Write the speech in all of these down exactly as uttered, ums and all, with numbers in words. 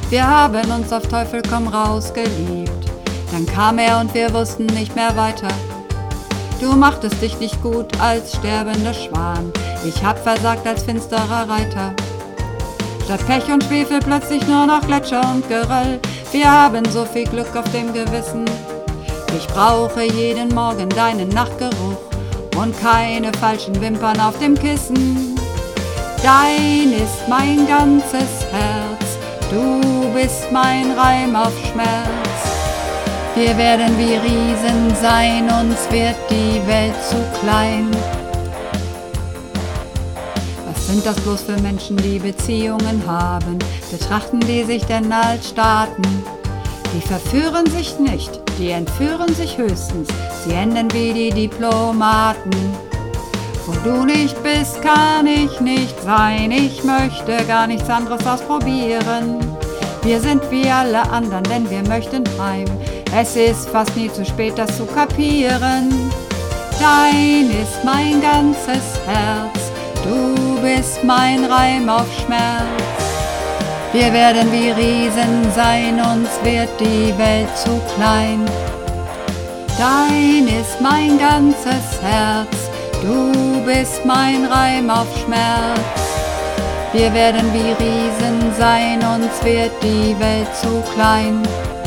Wir haben uns auf Teufel komm raus geliebt. Dann kam er und wir wussten nicht mehr weiter. Du machtest dich nicht gut als sterbender Schwan. Ich hab versagt als finsterer Reiter. Statt Pech und Schwefel plötzlich nur noch Gletscher und Geröll. Wir haben so viel Glück auf dem Gewissen. Ich brauche jeden Morgen deinen Nachtgeruch und keine falschen Wimpern auf dem Kissen. Dein ist mein ganzes Herz, du bist mein Reim auf Schmerz. Wir werden wie Riesen sein, uns wird die Welt zu klein. Was sind das bloß für Menschen, die Beziehungen haben? Betrachten die sich denn als Staaten? Die verführen sich nicht, die entführen sich höchstens. Sie enden wie die Diplomaten. Wo du nicht bist, kann ich nicht sein. Ich möchte gar nichts anderes ausprobieren. Wir sind wie alle anderen, denn wir möchten heim. Es ist fast nie zu spät, das zu kapieren. Dein ist mein ganzes Herz, du bist mein Reim auf Schmerz. Wir werden wie Riesen sein, uns wird die Welt zu klein. Dein ist mein ganzes Herz, du bist mein Reim auf Schmerz. Wir werden wie Riesen sein, uns wird die Welt zu klein.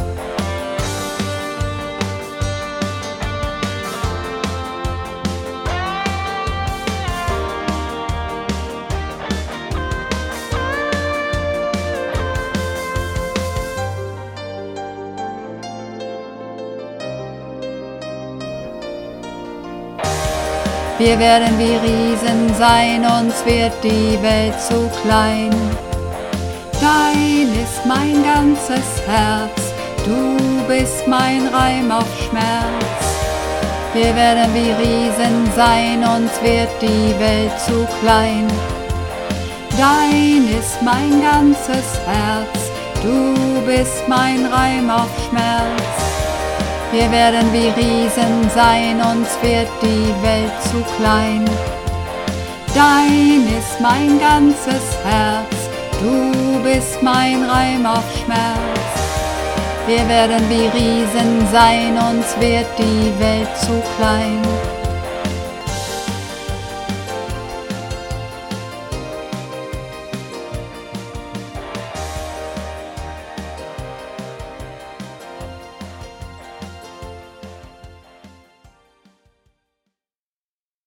Wir werden wie Riesen sein, uns wird die Welt zu klein. Dein ist mein ganzes Herz, du bist mein Reim auf Schmerz. Wir werden wie Riesen sein, uns wird die Welt zu klein. Dein ist mein ganzes Herz, du bist mein Reim auf Schmerz. Wir werden wie Riesen sein, uns wird die Welt zu klein. Dein ist mein ganzes Herz, du bist mein Reim auf Schmerz. Wir werden wie Riesen sein, uns wird die Welt zu klein.